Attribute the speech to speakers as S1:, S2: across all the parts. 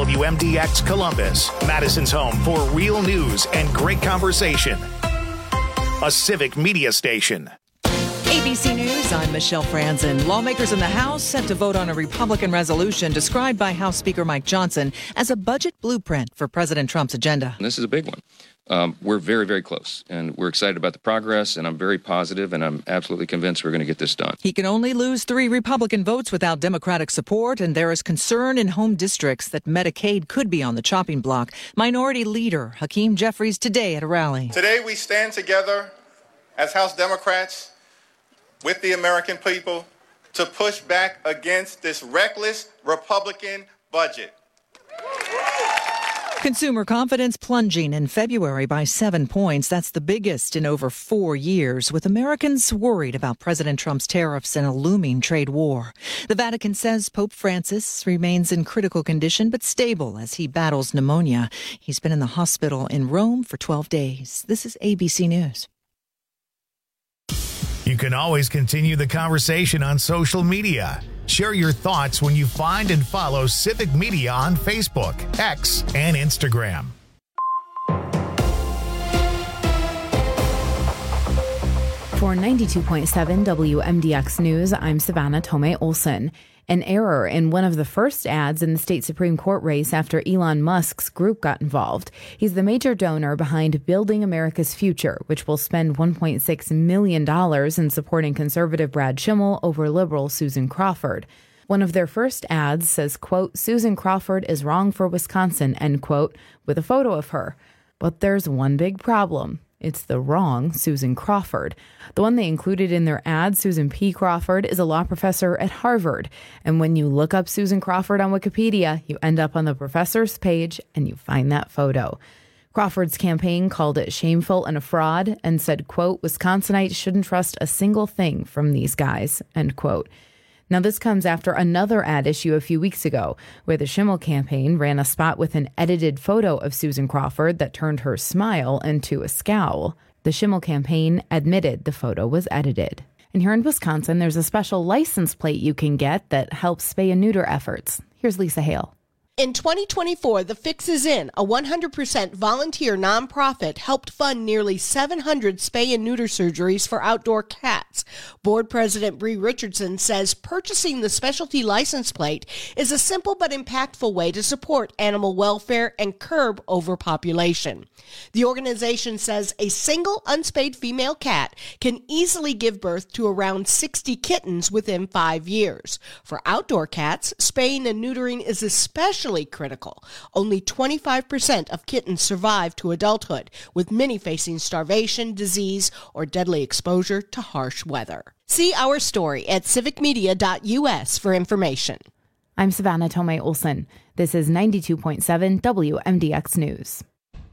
S1: WMDX Columbus, Madison's home for real news and great conversation. A civic media station.
S2: ABC News, I'm Michelle Franzen. Lawmakers in the House set to vote on a Republican resolution described by House Speaker Mike Johnson as a budget blueprint for President Trump's agenda.
S3: This is a big one. We're very, very close, and we're excited about the progress, and I'm very positive, and I'm absolutely convinced we're going to get this done.
S2: He can only lose 3 Republican votes without Democratic support, and there is concern in home districts that Medicaid could be on the chopping block. Minority Leader Hakeem Jeffries today at a rally.
S4: Today we stand together as House Democrats with the American people to push back against this reckless Republican budget.
S2: Consumer confidence plunging in February by 7 points. That's the biggest in over 4 years, with Americans worried about President Trump's tariffs and a looming trade war. The Vatican says Pope Francis remains in critical condition but stable as he battles pneumonia. He's been in the hospital in Rome for 12 days. This is ABC News.
S1: You can always continue the conversation on social media. Share your thoughts when you find and follow Civic Media on Facebook, X, and Instagram.
S5: For 92.7 WMDX News, I'm Savannah Tomei Olson. An error in one of the first ads in the state Supreme Court race after Elon Musk's group got involved. He's the major donor behind Building America's Future, which will spend $1.6 million in supporting conservative Brad Schimmel over liberal Susan Crawford. One of their first ads says, quote, Susan Crawford is wrong for Wisconsin, end quote, with a photo of her. But there's one big problem. It's the wrong Susan Crawford. The one they included in their ad, Susan P. Crawford, is a law professor at Harvard. And when you look up Susan Crawford on Wikipedia, you end up on the professor's page and you find that photo. Crawford's campaign called it shameful and a fraud and said, quote, Wisconsinites shouldn't trust a single thing from these guys, end quote. Now, this comes after another ad issue a few weeks ago, where the Schimmel campaign ran a spot with an edited photo of Susan Crawford that turned her smile into a scowl. The Schimmel campaign admitted the photo was edited. And here in Wisconsin, there's a special license plate you can get that helps spay and neuter efforts. Here's Lisa Hale.
S6: In 2024, The Fix Is In, a 100% volunteer nonprofit, helped fund nearly 700 spay and neuter surgeries for outdoor cats. Board President Bree Richardson says purchasing the specialty license plate is a simple but impactful way to support animal welfare and curb overpopulation. The organization says a single unspayed female cat can easily give birth to around 60 kittens within 5 years. For outdoor cats, spaying and neutering is especially critical. Only 25% of kittens survive to adulthood, with many facing starvation, disease, or deadly exposure to harsh weather. See our story at civicmedia.us for information.
S5: I'm Savannah Tomei Olson. This is 92.7 WMDX News.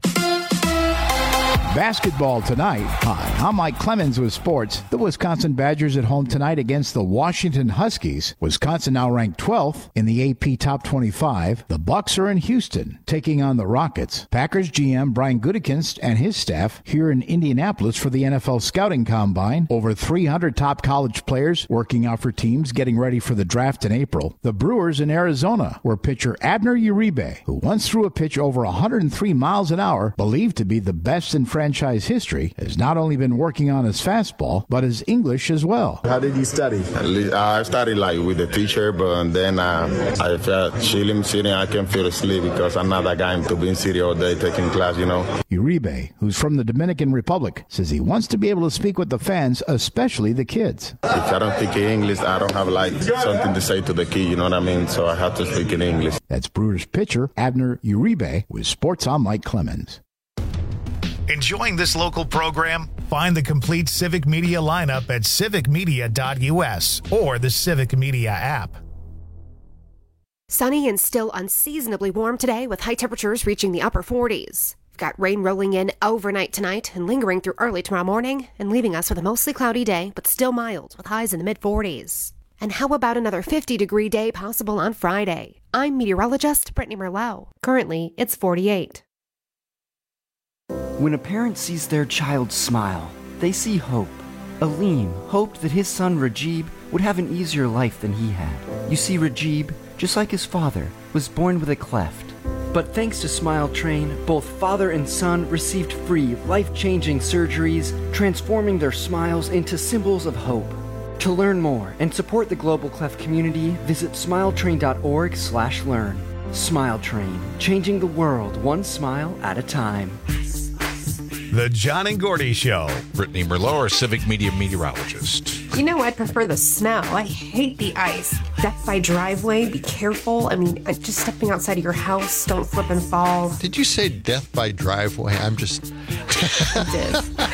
S7: Basketball tonight. Hi, I'm Mike Clemens with sports. The Wisconsin Badgers at home tonight against the Washington Huskies. Wisconsin now ranked 12th in the AP Top 25. The Bucks are in Houston, taking on the Rockets. Packers GM Brian Gutekunst and his staff here in Indianapolis for the NFL Scouting Combine. Over 300 top college players working out for teams getting ready for the draft in April. The Brewers in Arizona, where pitcher Abner Uribe, who once threw a pitch over 103 miles an hour, believed to be the best in franchise history, has not only been working on his fastball, but his English as well.
S8: How did you study?
S9: I studied with the teacher, but then I felt chilling, sitting. I can't feel asleep because I'm not that guy to be in city all day taking class,
S7: Uribe, who's from the Dominican Republic, says he wants to be able to speak with the fans, especially the kids.
S9: If I don't speak English, I don't have something to say to the kid, you know what I mean? So I have to speak in English.
S7: That's Brewers pitcher Abner Uribe with Sports on Mike Clemens.
S1: Enjoying this local program? Find the complete Civic Media lineup at civicmedia.us or the Civic Media app.
S10: Sunny and still unseasonably warm today with high temperatures reaching the upper 40s. We've got rain rolling in overnight tonight and lingering through early tomorrow morning and leaving us with a mostly cloudy day, but still mild with highs in the mid-40s. And how about another 50-degree day possible on Friday? I'm meteorologist Brittany Merlot. Currently, it's 48.
S11: When a parent sees their child smile, they see hope. Aleem hoped that his son Rajib would have an easier life than he had. You see, Rajib, just like his father, was born with a cleft. But thanks to Smile Train, both father and son received free, life-changing surgeries, transforming their smiles into symbols of hope. To learn more and support the Global Clef community, visit smiletrain.org/learn. Smile Train, changing the world one smile at a time.
S1: The John and Gordy Show.
S8: Brittany Merlot, our civic media meteorologist.
S10: You know, I prefer the snow. I hate the ice. Death by driveway, be careful. I mean, just stepping outside of your house, don't slip and fall.
S8: Did you say death by driveway? I'm just...
S10: I did.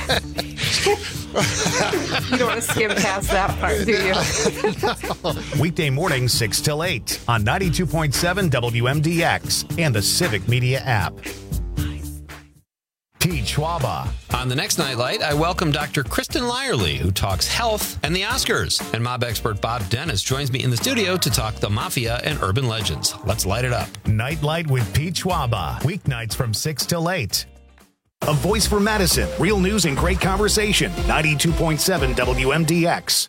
S10: You don't want to skim past that part, do
S1: you? Weekday mornings 6 till 8 on 92.7 WMDX and the Civic Media app. Pete Schwaba.
S12: On the next Nightlight, I welcome Dr. Kristen Lyerly, who talks health and the Oscars. And mob expert Bob Dennis joins me in the studio to talk the mafia and urban legends. Let's light it up.
S1: Nightlight with Pete Schwaba. Weeknights from 6 till 8. A voice for Madison. Real news and great conversation. 92.7 WMDX.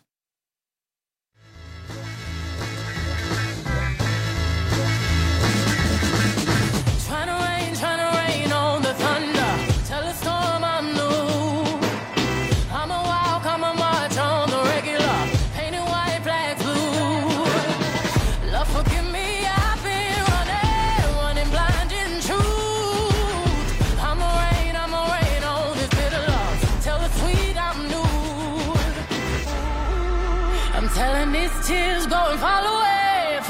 S13: Tears going fall away,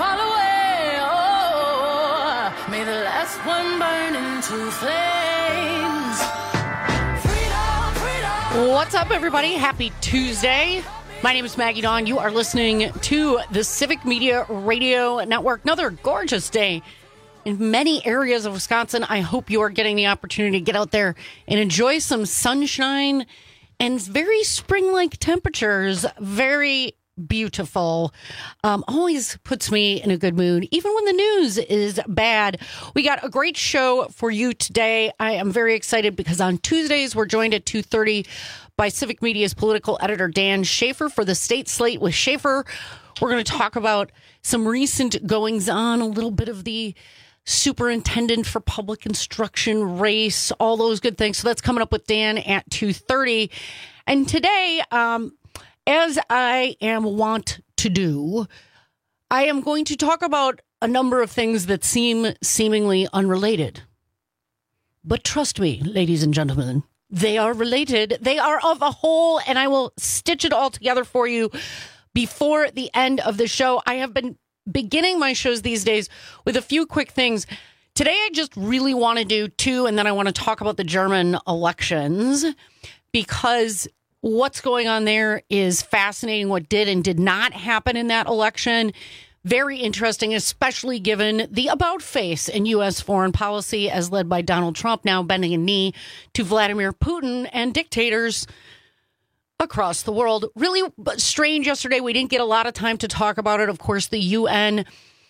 S13: oh, may the last one burn into flames. Freedom, freedom.
S14: What's up, everybody? Happy Tuesday. My name is Maggie Dawn. You are listening to the Civic Media Radio Network. Another gorgeous day in many areas of Wisconsin. I hope you are getting the opportunity to get out there and enjoy some sunshine and very spring-like temperatures. Very beautiful. Always puts me in a good mood, even when the news is bad. We got a great show for you today. I am very excited because on Tuesdays, we're joined at 2:30 by Civic Media's political editor, Dan Schaefer, for the State Slate with Schaefer. We're going to talk about some recent goings on, a little bit of the superintendent for public instruction race, all those good things. So that's coming up with Dan at 2:30. And today, as I am wont to do, I am going to talk about a number of things that seem seemingly unrelated. But trust me, ladies and gentlemen, they are related. They are of a whole, and I will stitch it all together for you before the end of the show. I have been beginning my shows these days with a few quick things. Today, I just really want to do two, and then I want to talk about the German elections, because what's going on there is fascinating. What did and did not happen in that election. Very interesting, especially given the about face in U.S. foreign policy as led by Donald Trump, now bending a knee to Vladimir Putin and dictators across the world. Really strange yesterday. We didn't get a lot of time to talk about it. Of course, the UN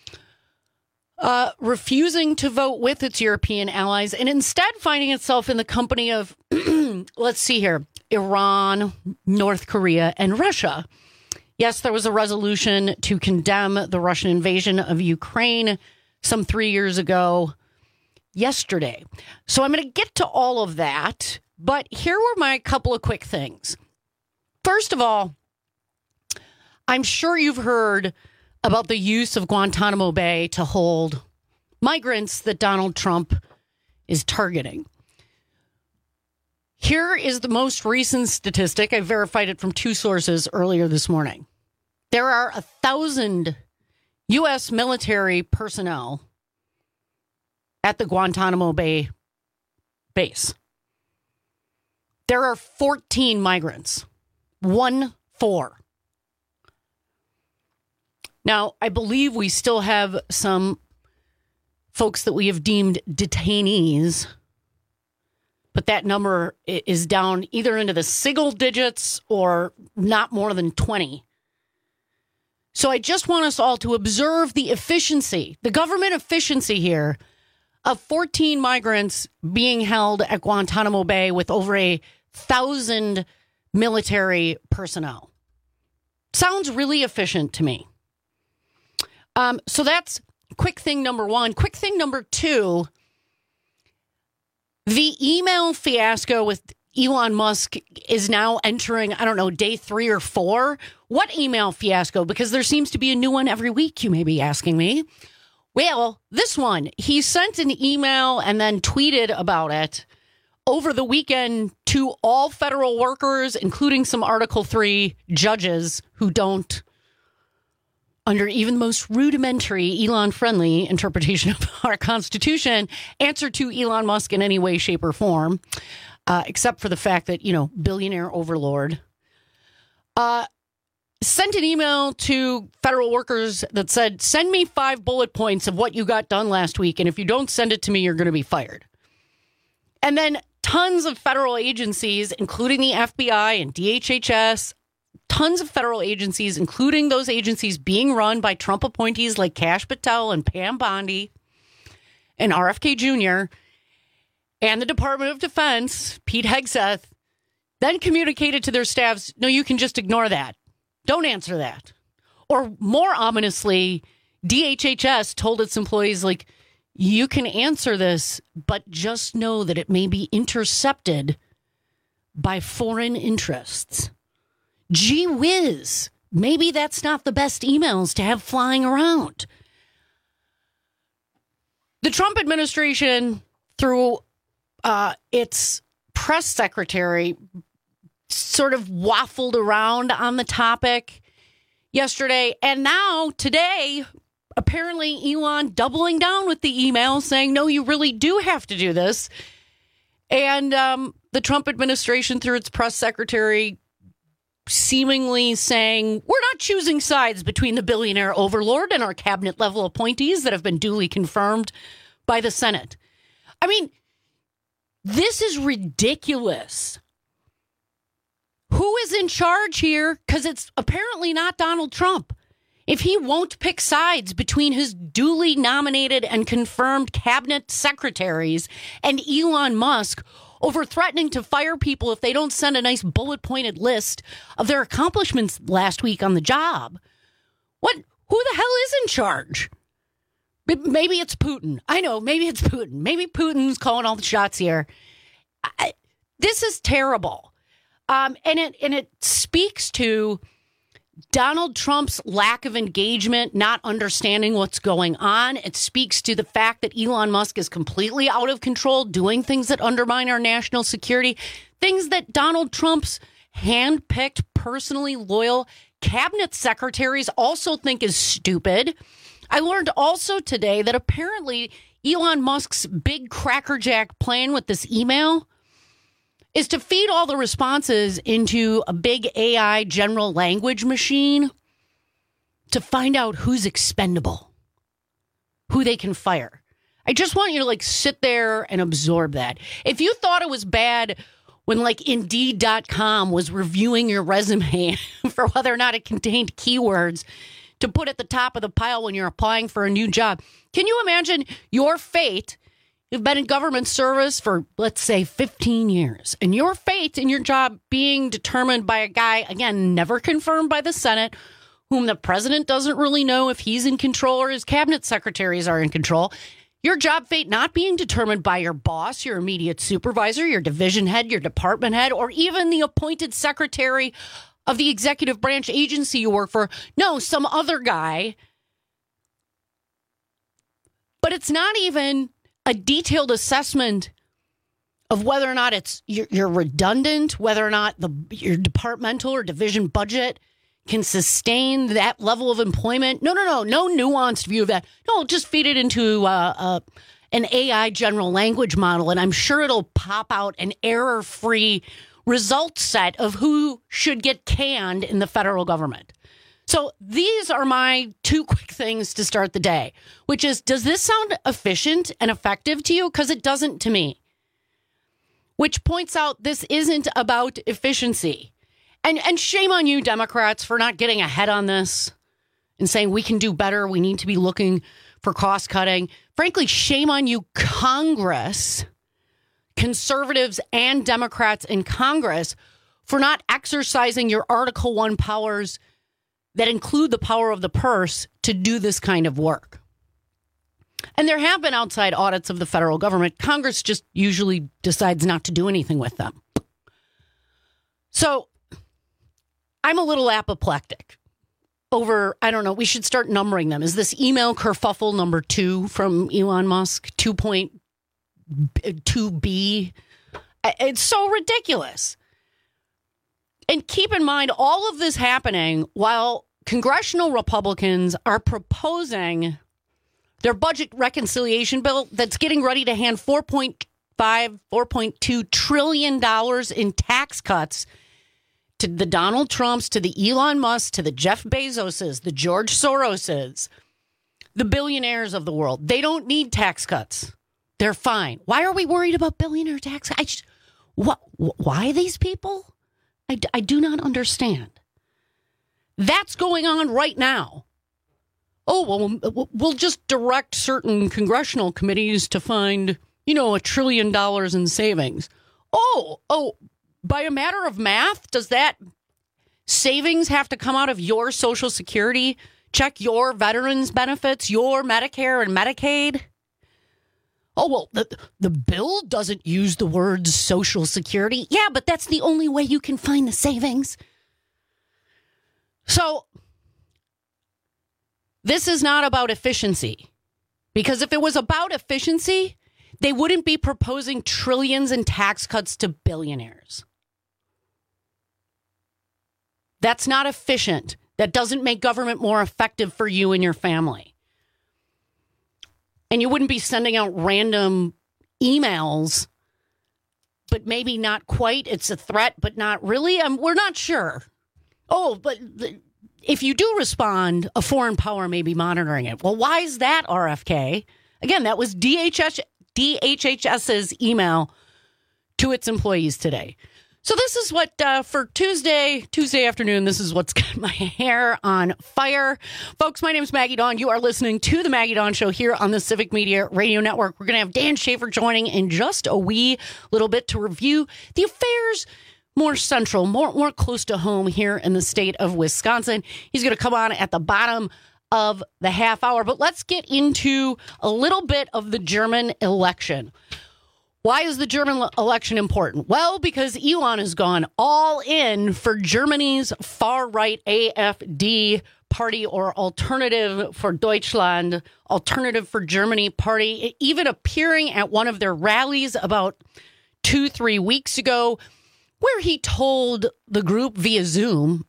S14: refusing to vote with its European allies and instead finding itself in the company of, let's see here, Iran, North Korea, and Russia. Yes, there was a resolution to condemn the Russian invasion of Ukraine some 3 years ago yesterday. So I'm going to get to all of that, but here were my couple of quick things. First of all, I'm sure you've heard about the use of Guantanamo Bay to hold migrants that Donald Trump is targeting. Here is the most recent statistic. I verified it from two sources earlier this morning. There are 1,000 U.S. military personnel at the Guantanamo Bay base. There are 14 migrants. 14. Now, I believe we still have some folks that we have deemed detainees, but that number is down either into the single digits or not more than 20. So I just want us all to observe the efficiency, the government efficiency here of 14 migrants being held at Guantanamo Bay with over 1,000 military personnel. Sounds really efficient to me. So that's quick thing number one. Quick thing number two, The email fiasco with Elon Musk is now entering, I don't know, day 3 or 4. What email fiasco? Because there seems to be a new one every week, you may be asking me. Well, this one, he sent an email and then tweeted about it over the weekend to all federal workers, including some Article 3 judges who don't, under even the most rudimentary Elon-friendly interpretation of our Constitution, answer to Elon Musk in any way, shape, or form, except for the fact that, billionaire overlord. Sent an email to federal workers that said, send me 5 bullet points of what you got done last week, and if you don't send it to me, you're going to be fired. And then tons of federal agencies, including the FBI and DHHS, tons of federal agencies, including those agencies being run by Trump appointees like Kash Patel and Pam Bondi and RFK Jr., and the Department of Defense, Pete Hegseth, then communicated to their staffs, no, you can just ignore that. Don't answer that. Or more ominously, DHHS told its employees, you can answer this, but just know that it may be intercepted by foreign interests. Gee whiz, maybe that's not the best emails to have flying around. The Trump administration, through its press secretary, sort of waffled around on the topic yesterday. And now, today, apparently Elon doubling down with the email saying, no, you really do have to do this. And the Trump administration, through its press secretary, seemingly saying, we're not choosing sides between the billionaire overlord and our cabinet level appointees that have been duly confirmed by the Senate. I mean, this is ridiculous. Who is in charge here? Because it's apparently not Donald Trump. If he won't pick sides between his duly nominated and confirmed cabinet secretaries and Elon Musk over threatening to fire people if they don't send a nice bullet-pointed list of their accomplishments last week on the job, who the hell is in charge? Maybe it's Putin. I know, maybe it's Putin. Maybe Putin's calling all the shots here. This is terrible. And it speaks to Donald Trump's lack of engagement, not understanding what's going on. It speaks to the fact that Elon Musk is completely out of control, doing things that undermine our national security, things that Donald Trump's handpicked, personally loyal cabinet secretaries also think is stupid. I learned also today that apparently Elon Musk's big crackerjack plan with this email is to feed all the responses into a big AI general language machine to find out who's expendable, who they can fire. I just want you to sit there and absorb that. If you thought it was bad when Indeed.com was reviewing your resume for whether or not it contained keywords to put at the top of the pile when you're applying for a new job, can you imagine your fate? You've been in government service for, let's say, 15 years, and your fate in your job being determined by a guy, again, never confirmed by the Senate, whom the president doesn't really know if he's in control or his cabinet secretaries are in control. Your job fate not being determined by your boss, your immediate supervisor, your division head, your department head, or even the appointed secretary of the executive branch agency you work for. No, some other guy. But it's not even a detailed assessment of whether or not you're redundant, whether or not your departmental or division budget can sustain that level of employment. No nuanced view of that. No, just feed it into an AI general language model, and I'm sure it'll pop out an error-free result set of who should get canned in the federal government. So these are my 2 quick things to start the day, which is, does this sound efficient and effective to you? Because it doesn't to me. Which points out this isn't about efficiency. And shame on you, Democrats, for not getting ahead on this and saying we can do better. We need to be looking for cost cutting. Frankly, shame on you, Congress, conservatives and Democrats in Congress, for not exercising your Article 1 powers that include the power of the purse to do this kind of work. And there have been outside audits of the federal government. Congress just usually decides not to do anything with them. So I'm a little apoplectic over, I don't know, we should start numbering them. Is this email kerfuffle number 2 from Elon Musk, 2.2B? It's so ridiculous. And keep in mind, all of this happening while congressional Republicans are proposing their budget reconciliation bill that's getting ready to hand $4.2 trillion in tax cuts to the Donald Trumps, to the Elon Musk, to the Jeff Bezoses, the George Soroses, the billionaires of the world. They don't need tax cuts. They're fine. Why are we worried about billionaire tax? Why these people? I do not understand. That's going on right now. Oh, well, we'll just direct certain congressional committees to find, $1 trillion in savings. Oh, by a matter of math, does that savings have to come out of your Social Security? Check your veterans benefits, your Medicare and Medicaid? Oh, well, the bill doesn't use the words Social Security. Yeah, but that's the only way you can find the savings. So this is not about efficiency, because if it was about efficiency, they wouldn't be proposing trillions in tax cuts to billionaires. That's not efficient. That doesn't make government more effective for you and your family. And you wouldn't be sending out random emails, but maybe not quite. It's a threat, but not really. We're not sure. Oh, but if you do respond, a foreign power may be monitoring it. Well, why is that, RFK? Again, that was DHHS's email to its employees today. So this is what, for Tuesday afternoon, this is what's got my hair on fire. Folks, my name is Maggie Dawn. You are listening to The Maggie Dawn Show here on the Civic Media Radio Network. We're going to have Dan Schaefer joining in just a wee little bit to review the affairs more central, more close to home here in the state of Wisconsin. He's going to come on at the bottom of the half hour. But let's get into a little bit of the German election. Why is the German election important? Well, because Elon has gone all in for Germany's far-right AfD party, or Alternative for Deutschland, Alternative for Germany party, even appearing at one of their rallies about 2-3 weeks ago, where he told the group via Zoom,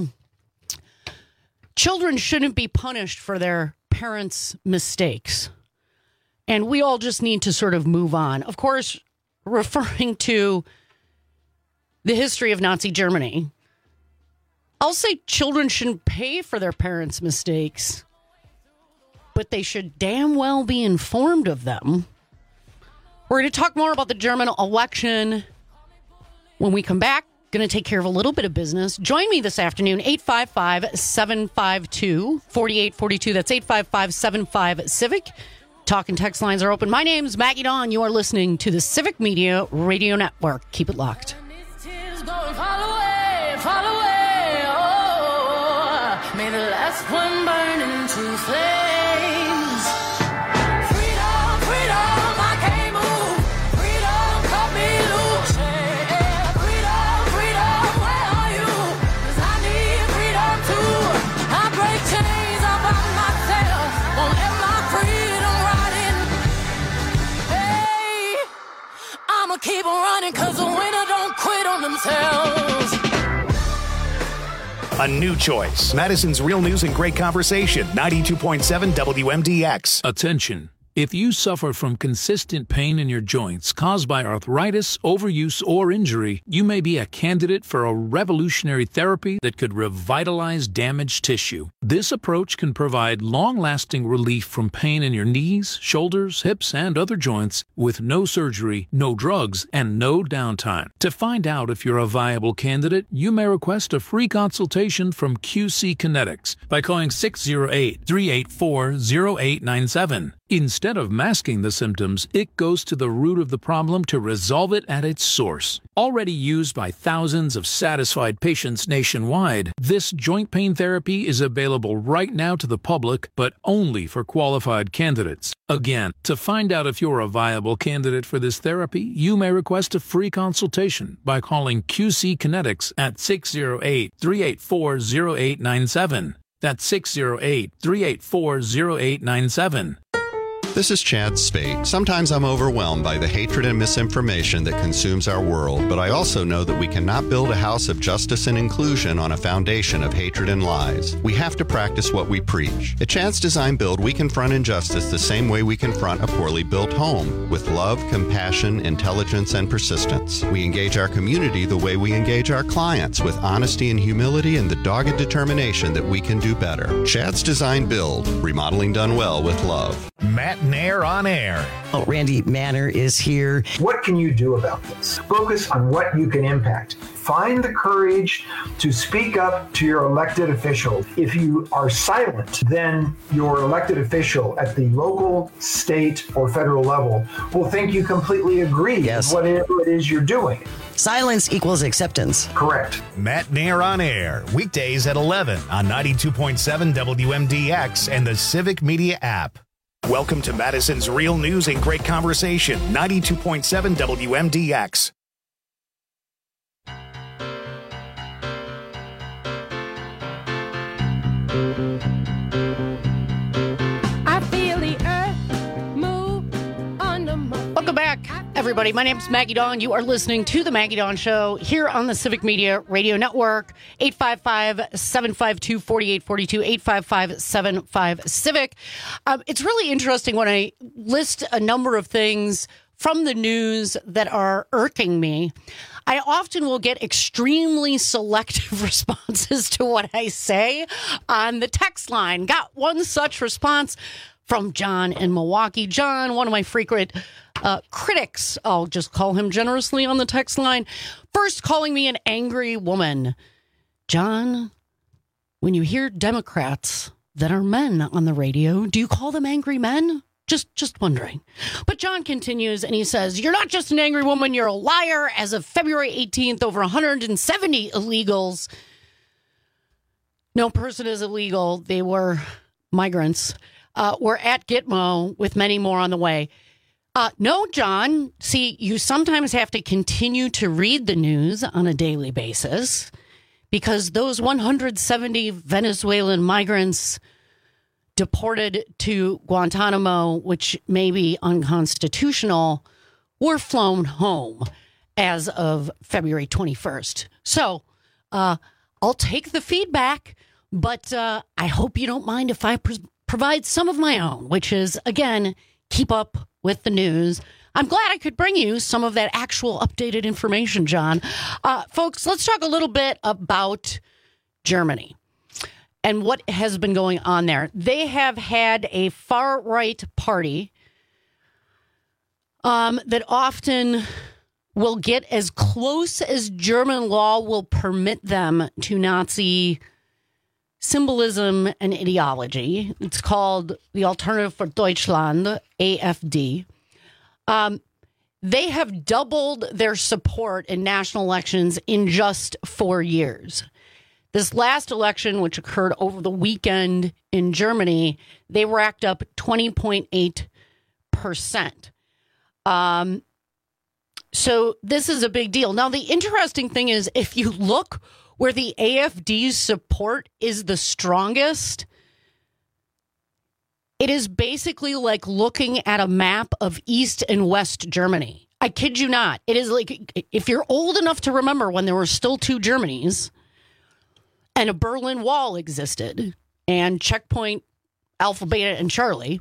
S14: children shouldn't be punished for their parents' mistakes. And we all just need to sort of move on. Of course, referring to the history of Nazi Germany. I'll say children shouldn't pay for their parents' mistakes, but they should damn well be informed of them. We're going to talk more about the German election when we come back. Going to take care of a little bit of business. Join me this afternoon, 855-752-4842. That's 855-75-CIVIC. Talk and text lines are open. My name's Maggie Dawn. You are listening to the Civic Media Radio Network. Keep it locked.
S13: Oh, may the last one burn into flames. Freedom, freedom, I can't move. Freedom, cut me loose. Yeah, freedom, freedom, where are you? 'Cause I need freedom too. I break chains all by myself. Won't let my freedom rot in. Hey, I'ma keep on running 'cause the winner don't quit on themselves.
S1: A new choice. Madison's Real News and Great Conversation. 92.7 WMDX.
S15: Attention. If you suffer from consistent pain in your joints caused by arthritis, overuse, or injury, you may be a candidate for a revolutionary therapy that could revitalize damaged tissue. This approach can provide long-lasting relief from pain in your knees, shoulders, hips, and other joints with no surgery, no drugs, and no downtime. To find out if you're a viable candidate, you may request a free consultation from QC Kinetics by calling 608-384-0897. Instead of masking the symptoms, it goes to the root of the problem to resolve it at its source. Already used by thousands of satisfied patients nationwide, this joint pain therapy is available right now to the public, but only for qualified candidates. Again, to find out if you're a viable candidate for this therapy, you may request a free consultation by calling QC Kinetics at 608-384-0897. That's 608-384-0897.
S16: This is Chad Spate. Sometimes I'm overwhelmed by the hatred and misinformation that consumes our world, but I also know that we cannot build a house of justice and inclusion on a foundation of hatred and lies. We have to practice what we preach. At Chad's Design Build, we confront injustice the same way we confront a poorly built home, with love, compassion, intelligence, and persistence. We engage our community the way we engage our clients, with honesty and humility and the dogged determination that we can do better. Chad's Design Build, remodeling done well with love.
S1: Matt Nair on air.
S17: Oh, Randy Manner is here.
S18: What can you do about this? Focus on what you can impact. Find the courage to speak up to your elected official. If you are silent, then your elected official at the local, state, or federal level will think you completely agree with whatever it is you're doing.
S17: Silence equals acceptance.
S18: Correct.
S1: Matt Nair on air, weekdays at 11 on 92.7 WMDX and the Civic Media app. Welcome to Madison's Real News and Great Conversation, 92.7 WMDX.
S13: I feel the earth move under my feet.
S14: Welcome back, everybody. My name is Maggie Dawn. You are listening to The Maggie Dawn Show here on the Civic Media Radio Network. 855-752-4842, 855-75-CIVIC. It's really interesting when I list a number of things from the news that are irking me. I often will get extremely selective responses to what I say on the text line. Got one such response from John in Milwaukee. John, one of my frequent critics, I'll just call him generously on the text line, first calling me an angry woman. John, when you hear Democrats that are men on the radio, do you call them angry men? Just wondering. But John continues and he says, you're not just an angry woman, you're a liar. As of February 18th, over 170 illegals. No person is illegal. They were migrants. We're at Gitmo with many more on the way. No, John. See, you sometimes have to continue to read the news on a daily basis because those 170 Venezuelan migrants deported to Guantanamo, which may be unconstitutional, were flown home as of February 21st. So I'll take the feedback, but I hope you don't mind if I provide some of my own, which is, again, keep up with the news. I'm glad I could bring you some of that actual updated information, John. Folks, let's talk a little bit about Germany and what has been going on there. They have had a far-right party that often will get as close as German law will permit them to Nazi symbolism and ideology. It's called the Alternative for Deutschland, AfD. They have doubled their support in national elections in just 4 years. This last election, which occurred over the weekend in Germany, they racked up 20.8%. So this is a big deal. Now, the interesting thing is, if you look where the AfD's support is the strongest, it is basically like looking at a map of East and West Germany. I kid you not. It is like, if you're old enough to remember when there were still two Germanys and a Berlin Wall existed and Checkpoint Alpha, Beta, and Charlie,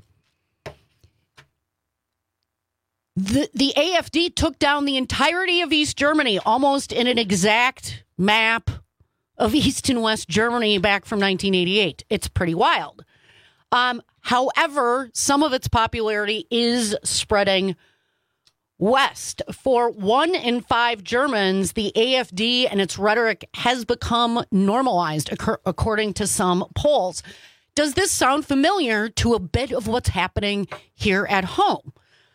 S14: the AfD took down the entirety of East Germany almost in an exact map of East and West Germany back from 1988. It's pretty wild. However, some of its popularity is spreading west. For 1 in 5 Germans, the AfD and its rhetoric has become normalized, according to some polls. does this sound familiar to a bit of what's happening here at home?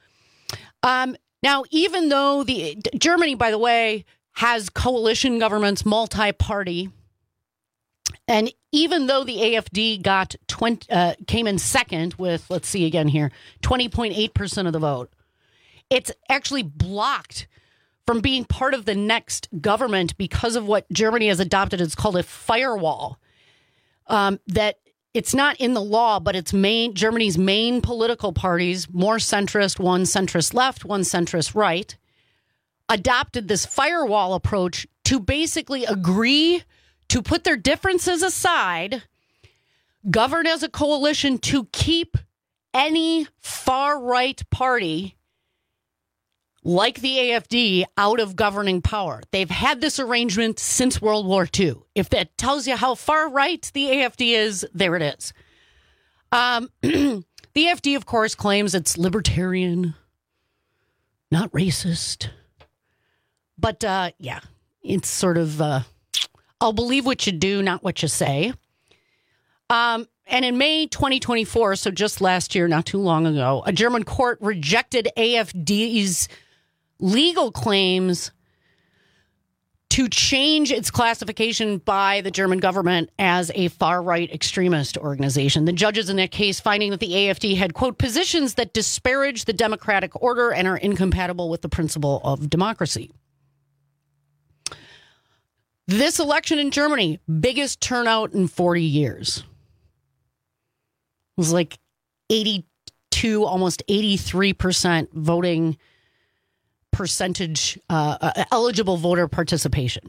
S14: Now, even though Germany, by the way, has coalition governments, multi-party, and even though the AfD came in second with, let's see again here, 20.8% of the vote, it's actually blocked from being part of the next government because of what Germany has adopted. It's called a firewall. That it's not in the law, but it's Germany's main political parties, more centrist, one centrist left, one centrist right, adopted this firewall approach to basically agree to put their differences aside, govern as a coalition to keep any far-right party like the AfD out of governing power. They've had this arrangement since World War II. If that tells you how far right the AfD is, there it is. The AfD, of course, claims it's libertarian, not racist. But, yeah, it's sort of, I'll believe what you do, not what you say. And in May 2024, so just last year, not too long ago, a German court rejected AfD's legal claims to change its classification by the German government as a far-right extremist organization. The judges in that case finding that the AfD had, quote, positions that disparage the democratic order and are incompatible with the principle of democracy. This election in Germany, biggest turnout in 40 years. It was like 82, almost 83% voting percentage, eligible voter participation,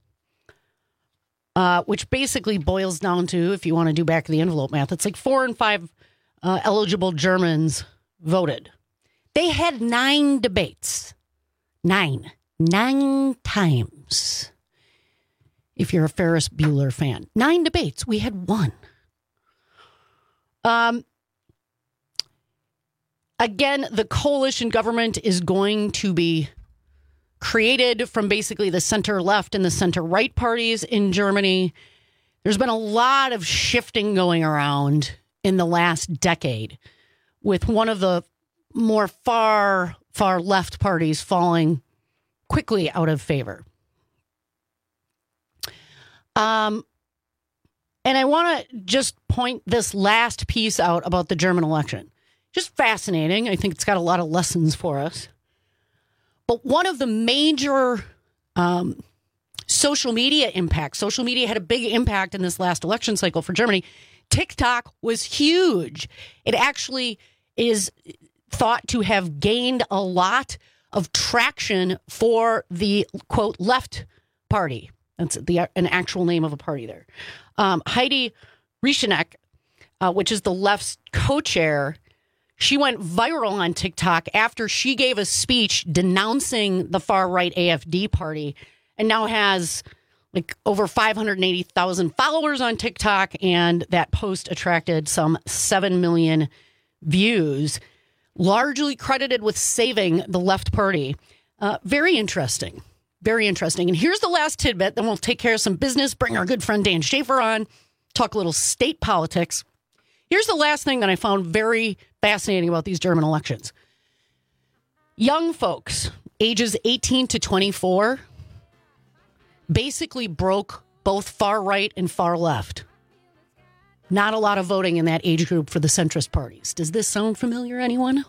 S14: which basically boils down to, if you want to do back of the envelope math, it's like 4 in 5 eligible Germans voted. They had 9 debates. 9 times. If you're a Ferris Bueller fan, 9 debates. We had 1. Again, the coalition government is going to be created from basically the center-left and the center-right parties in Germany. There's been a lot of shifting going around in the last decade, with one of the more far left parties falling quickly out of favor. And I want to just point this last piece out about the German election. Just fascinating. I think it's got a lot of lessons for us. But one of the major social media impacts, social media had a big impact in this last election cycle for Germany. TikTok was huge. It actually is thought to have gained a lot of traction for the, quote, left party. That's an actual name of a party there. Heidi Rieschenek, which is the left's co-chair, she went viral on TikTok after she gave a speech denouncing the far-right AfD party, and now has like over 580,000 followers on TikTok, and that post attracted some 7 million views, largely credited with saving the left party. Very interesting. Very interesting. And here's the last tidbit, then we'll take care of some business, bring our good friend Dan Schaefer on, talk a little state politics. Here's the last thing that I found very fascinating about these German elections. Young folks, ages 18 to 24, basically broke both far right and far left. Not a lot of voting in that age group for the centrist parties. Does this sound familiar, anyone?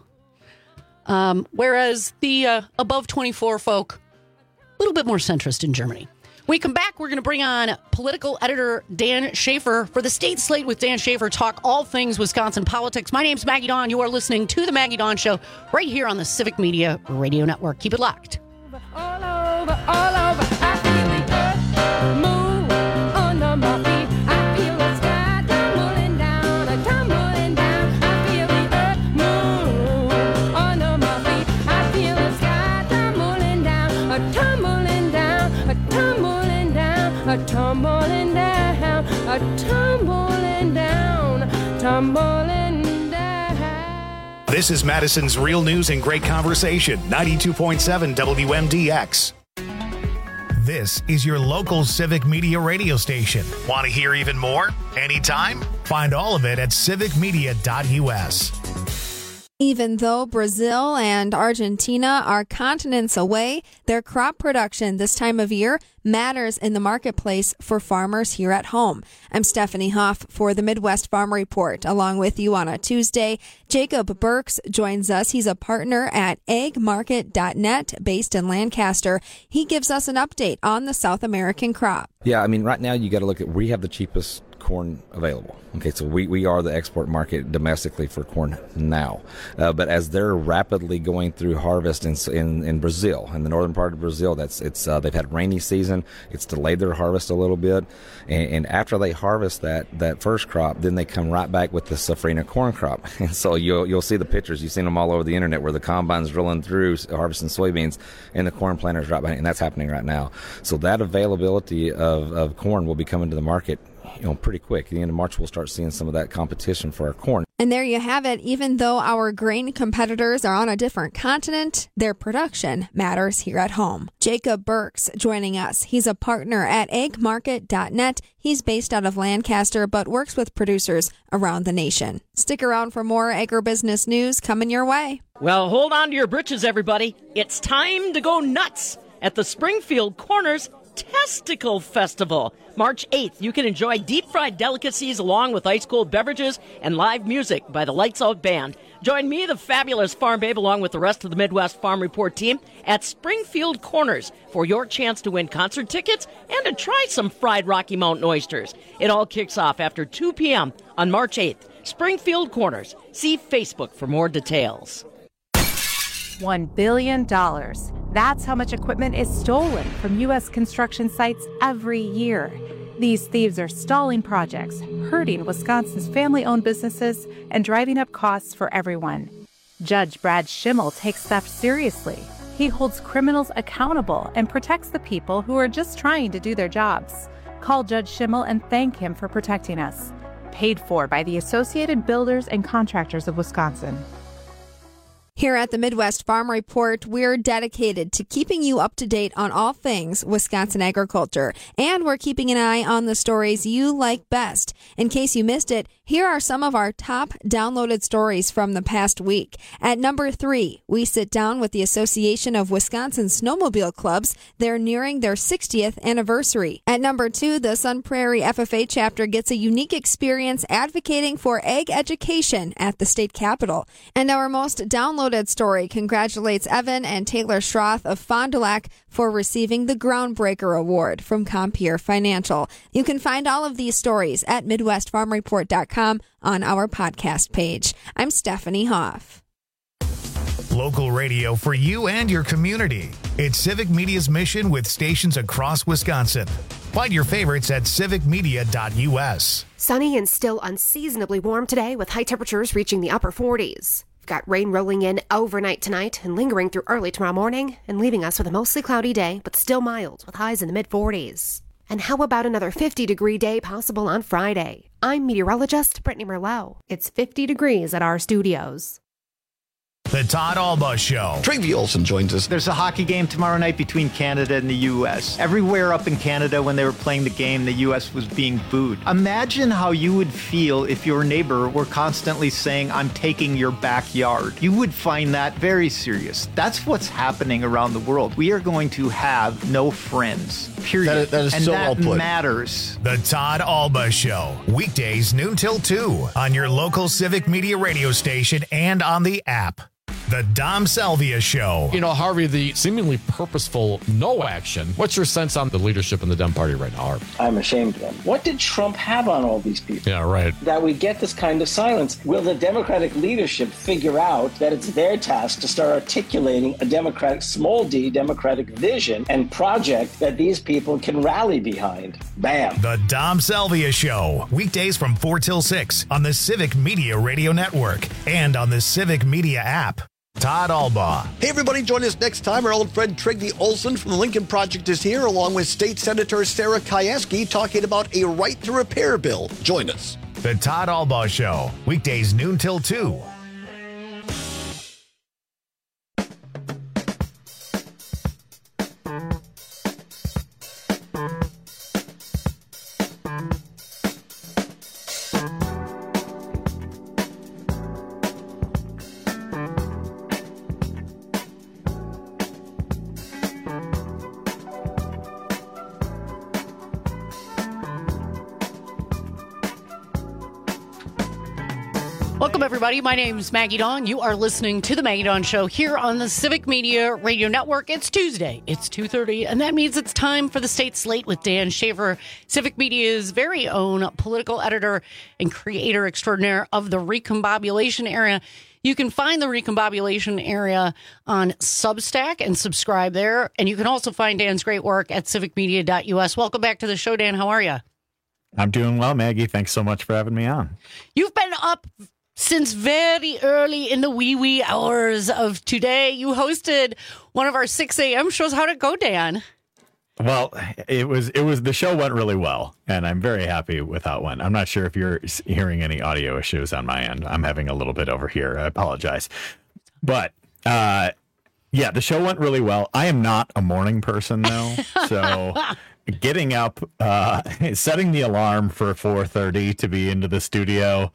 S14: Whereas the above 24 folk, a little bit more centrist in Germany. When we come back, we're going to bring on political editor Dan Schaefer for the State Slate with Dan Schaefer, talk all things Wisconsin politics. My name's Maggie Dawn. You are listening to The Maggie Dawn Show right here on the Civic Media Radio Network. Keep it locked.
S13: All over, I feel the earth move under my feet. I feel the sky tumbling down. I feel the earth move under my feet. I feel the sky tumbling down, tumbling down, tumbling down, tumbling down, tumbling down, tumbling down.
S1: This is Madison's Real News and Great Conversation, 92.7 WMDX. This is your local Civic Media radio station. Want to hear even more? Anytime? Find all of it at civicmedia.us.
S19: Even though Brazil and Argentina are continents away, their crop production this time of year matters in the marketplace for farmers here at home. I'm Stephanie Hoff for the Midwest Farm Report. Along with you on a Tuesday, Jacob Burks joins us. He's a partner at agmarket.net based in Lancaster. He gives us an update on the South American crop.
S20: Yeah, I mean, right now you got to look at, we have the cheapest corn available. Okay, so we are the export market domestically for corn now. But as they're rapidly going through harvest in Brazil, in the northern part of Brazil, they've had a rainy season. It's delayed their harvest a little bit. And after they harvest that first crop, then they come right back with the safrinha corn crop. And so you'll see the pictures. You've seen them all over the internet where the combine's rolling through harvesting soybeans and the corn planters right behind, and that's happening right now. So that availability of corn will be coming to the market pretty quick. At the end of March, we'll start seeing some of that competition for our corn.
S19: And there you have it. Even though our grain competitors are on a different continent, their production matters here at home. Jacob Burks joining us. He's a partner at agmarket.net. He's based out of Lancaster, but works with producers around the nation. Stick around for more agribusiness news coming your way.
S21: Well, hold on to your britches, everybody. It's time to go nuts at the Springfield Corners Testicle Festival. March 8th, you can enjoy deep-fried delicacies along with ice-cold beverages and live music by the Lights Out Band. Join me, the fabulous Farm Babe, along with the rest of the Midwest Farm Report team at Springfield Corners for your chance to win concert tickets and to try some fried Rocky Mountain oysters. It all kicks off after 2 p.m. on March 8th. Springfield Corners. See Facebook for more details.
S22: $1 billion. That's how much equipment is stolen from U.S. construction sites every year. These thieves are stalling projects, hurting Wisconsin's family-owned businesses, and driving up costs for everyone. Judge Brad Schimmel takes theft seriously. He holds criminals accountable and protects the people who are just trying to do their jobs. Call Judge Schimmel and thank him for protecting us. Paid for by the Associated Builders and Contractors of Wisconsin.
S19: Here at the Midwest Farm Report, we're dedicated to keeping you up to date on all things Wisconsin agriculture. And we're keeping an eye on the stories you like best. In case you missed it, here are some of our top downloaded stories from the past week. At number 3, we sit down with the Association of Wisconsin Snowmobile Clubs. They're nearing their 60th anniversary. At number 2, the Sun Prairie FFA chapter gets a unique experience advocating for ag education at the state capitol. And our most downloaded story congratulates Evan and Taylor Schroth of Fond du Lac for receiving the Groundbreaker Award from Compeer Financial. You can find all of these stories at MidwestFarmReport.com on our podcast page. I'm Stephanie Hoff.
S1: Local radio for you and your community. It's Civic Media's mission with stations across Wisconsin. Find your favorites at civicmedia.us.
S10: Sunny and still unseasonably warm today with high temperatures reaching the upper 40s. We've got rain rolling in overnight tonight and lingering through early tomorrow morning and leaving us with a mostly cloudy day, but still mild with highs in the mid-40s. And how about another 50-degree day possible on Friday? I'm meteorologist Brittany Merlot. It's 50 degrees at our studios.
S1: The Todd Alba Show.
S23: Trygve Olsen joins us. There's a hockey game tomorrow night between Canada and the U.S. Everywhere up in Canada when they were playing the game, the U.S. was being booed. Imagine how you would feel if your neighbor were constantly saying, "I'm taking your backyard." You would find that very serious. That's what's happening around the world. We are going to have no friends, period.
S8: That is
S23: and
S8: so
S23: that
S8: well put.
S23: matters.
S1: The Todd Alba Show. Weekdays noon till 2 on your local Civic Media radio station and on the app. The Dom Salvia Show.
S24: You know, Harvey, the seemingly purposeful no action. What's your sense on the leadership in the Dem Party right now, Harvey?
S25: I'm ashamed of them. What did Trump have on all these people?
S24: Yeah, right.
S25: That we get this kind of silence. Will the Democratic leadership figure out that it's their task to start articulating a Democratic, small d, Democratic vision and project that these people can rally behind? Bam.
S1: The Dom Salvia Show. Weekdays from 4 till 6 on the Civic Media Radio Network and on the Civic Media app. Todd Alba.
S23: Hey, everybody, join us next time. Our old friend Trygve Olsen from the Lincoln Project is here, along with State Senator Sarah Kieski, talking about a right to repair bill. Join us.
S1: The Todd Alba Show. Weekdays noon till 2.
S14: Welcome, everybody. My name's Maggie Dawn. You are listening to The Maggie Dawn Show here on the Civic Media Radio Network. It's Tuesday. It's 2:30, and that means it's time for the State Slate with Dan Shaver, Civic Media's very own political editor and creator extraordinaire of the Recombobulation Area. You can find the Recombobulation Area on Substack and subscribe there. And you can also find Dan's great work at civicmedia.us. Welcome back to the show, Dan. How are you?
S2: I'm doing well, Maggie. Thanks so much for having me on.
S14: You've been up since very early in the wee hours of today. You hosted one of our 6 a.m. shows. How'd it go, Dan?
S2: Well, it was the show went really well, and I'm very happy with how it went. I'm not sure if you're hearing any audio issues on my end. I'm having a little bit over here. I apologize. But yeah, the show went really well. I am not a morning person, though. So getting up, setting the alarm for 4:30 to be into the studio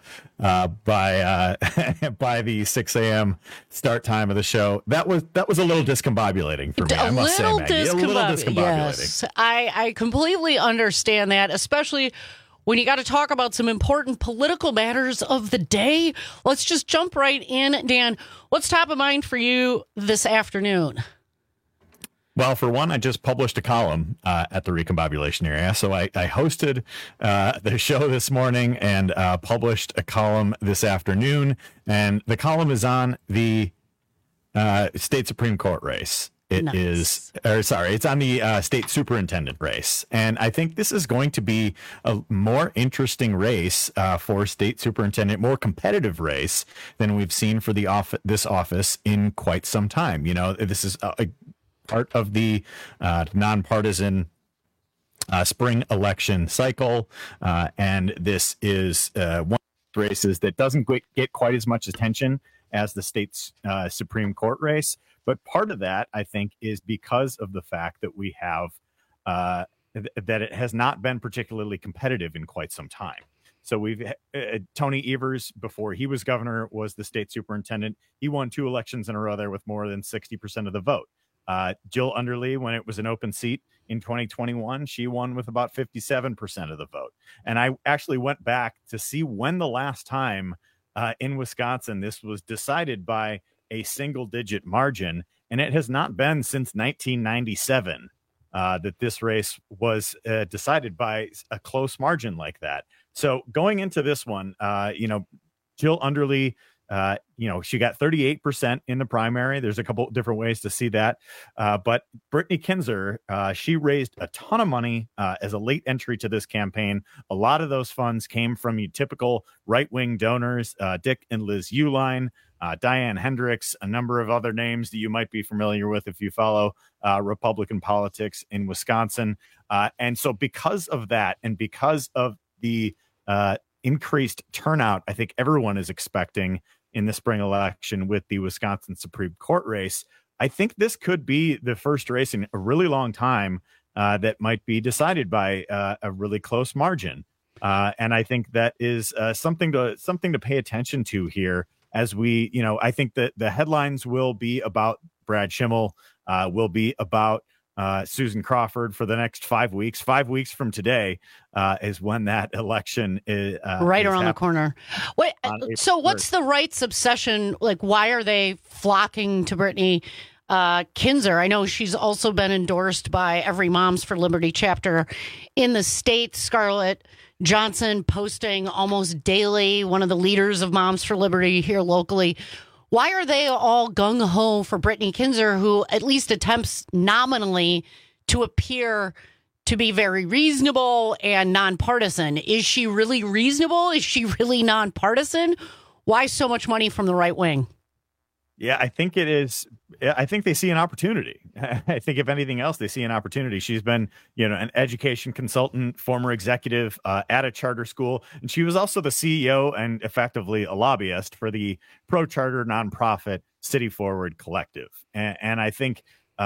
S2: by the 6 a.m. start time of the show, that was a little discombobulating for me. I must say, Maggie, a little discombobulating.
S14: Yes, I completely understand that, especially when you got to talk about some important political matters of the day. Let's just jump right in, Dan. What's top of mind for you this afternoon?
S2: Well, for one, I just published a column at the Recombobulation Area. So I hosted the show this morning and published a column this afternoon. And the column is on the state Supreme Court race. It's on the state superintendent race. And I think this is going to be a more interesting race for state superintendent, more competitive race than we've seen for this office in quite some time. You know, this is a part of the nonpartisan spring election cycle. And this is one of the races that doesn't get quite as much attention as the state's Supreme Court race. But part of that, I think, is because of the fact that we have that it has not been particularly competitive in quite some time. So we've Tony Evers, before he was governor, was the state superintendent. He won 2 elections in a row there with more than 60% of the vote. Jill Underly, when it was an open seat in 2021, she won with about 57% of the vote. And I actually went back to see when the last time in Wisconsin this was decided by a single-digit margin, and it has not been since 1997 that this race was decided by a close margin like that. So going into this one, Jill Underly, she got 38% in the primary. There's a couple different ways to see that. But Brittany Kinzer, she raised a ton of money as a late entry to this campaign. A lot of those funds came from your typical right-wing donors, Dick and Liz Uihlein, Diane Hendricks, a number of other names that you might be familiar with if you follow Republican politics in Wisconsin. And so because of that, and because of the increased turnout, I think everyone is expecting in the spring election with the Wisconsin Supreme Court race, I think this could be the first race in a really long time that might be decided by a really close margin. And I think that is something to pay attention to here as we, I think that the headlines will be about Brad Schimmel, will be about Susan Crawford for the next 5 weeks. 5 weeks from today is when that election is
S14: right around the corner. Wait, so what's the right's obsession? Like, why are they flocking to Brittany Kinzer? I know she's also been endorsed by every Moms for Liberty chapter in the state. Scarlett Johnson posting almost daily, one of the leaders of Moms for Liberty here locally. Why are they all gung-ho for Brittany Kinzer, who at least attempts nominally to appear to be very reasonable and nonpartisan? Is she really reasonable? Is she really nonpartisan? Why so much money from the right wing?
S2: Yeah, I think it is. I think they see an opportunity. I think if anything else, they see an opportunity. She's been, an education consultant, former executive at a charter school. And she was also the CEO and effectively a lobbyist for the pro-charter nonprofit City Forward Collective. And I think,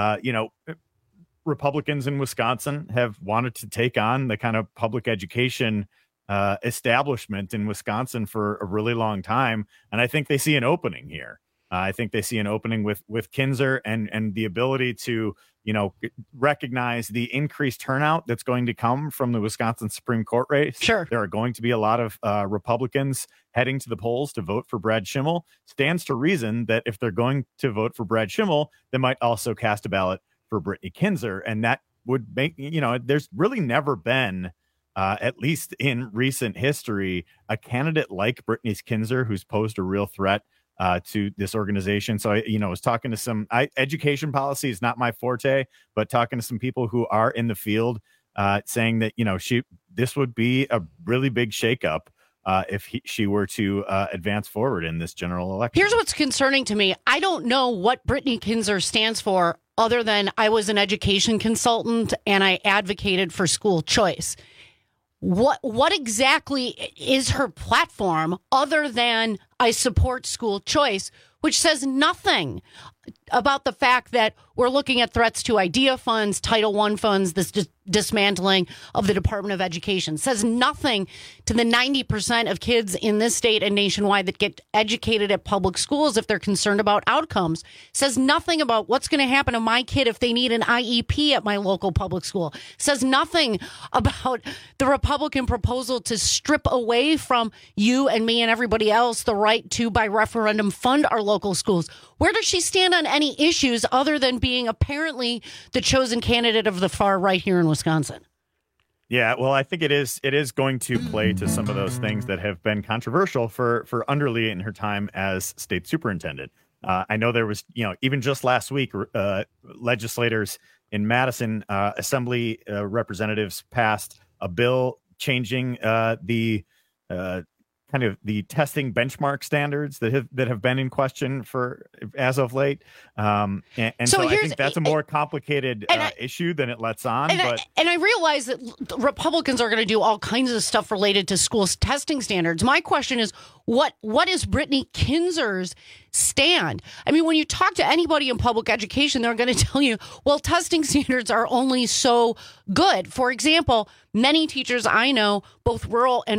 S2: Republicans in Wisconsin have wanted to take on the kind of public education establishment in Wisconsin for a really long time. And I think they see an opening here. I think they see an opening with Kinzer and the ability to, recognize the increased turnout that's going to come from the Wisconsin Supreme Court race.
S14: Sure.
S2: There are going to be a lot of Republicans heading to the polls to vote for Brad Schimmel. Stands to reason that if they're going to vote for Brad Schimmel, they might also cast a ballot for Brittany Kinzer. And that would make, there's really never been, at least in recent history, a candidate like Brittany Kinzer who's posed a real threat to this organization. So I was talking to some education policy is not my forte, but talking to some people who are in the field, saying that, this would be a really big shakeup if she were to advance forward in this general election.
S14: Here's what's concerning to me. I don't know what Brittany Kinzer stands for other than I was an education consultant and I advocated for school choice. What exactly is her platform other than I support school choice, which says nothing about the fact that we're looking at threats to IDEA funds, Title I funds, this dismantling of the Department of Education. Says nothing to the 90% of kids in this state and nationwide that get educated at public schools if they're concerned about outcomes. Says nothing about what's going to happen to my kid if they need an IEP at my local public school. Says nothing about the Republican proposal to strip away from you and me and everybody else the right to, by referendum, fund our local schools. Where does she stand on any issues other than being apparently the chosen candidate of the far right here in Wisconsin?
S2: Yeah, well, I think it is going to play to some of those things that have been controversial for Underly in her time as state superintendent. I know there was, even just last week, legislators in Madison, Assembly representatives passed a bill changing the kind of the testing benchmark standards that have been in question for as of late. And so I think that's a more complicated issue than it lets on.
S14: And I realize that Republicans are going to do all kinds of stuff related to schools testing standards. My question is, what is Brittany Kinzer's stand? I mean, when you talk to anybody in public education, they're going to tell you, well, testing standards are only so good. For example, many teachers I know, both rural and